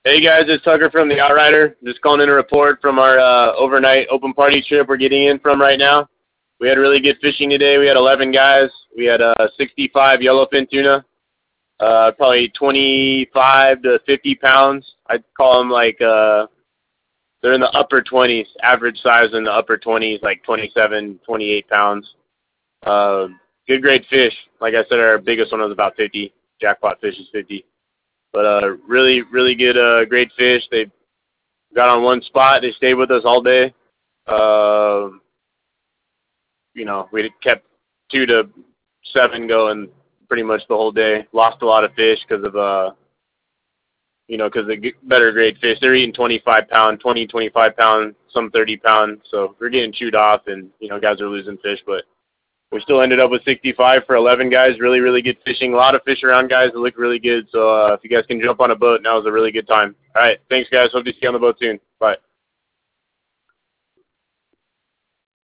Hey guys, it's Tucker from the Outrider. Just calling in a report from our overnight open party trip we're getting in from right now. We had really good fishing today. We had 11 guys. We had 65 yellowfin tuna, probably 25 to 50 pounds. I'd call them like they're in the upper 20s, average size in the upper 20s, like 27, 28 pounds. Good grade fish. Like I said, our biggest one was about 50. Jackpot fish is 50. But really, really good, great fish. They got on one spot. They stayed with us all day. We kept 2 to 7 going pretty much the whole day. Lost a lot of fish because of, because the better grade fish. They're eating 25 pound, 20, 25 pound, some 30 pound. So we're getting chewed off, and guys are losing fish, but we still ended up with 65 for 11 guys. Really, really good fishing. A lot of fish around, guys. It looked really good. So if you guys can jump on a boat, now is a really good time. All right. Thanks, guys. Hope to see you on the boat soon. Bye.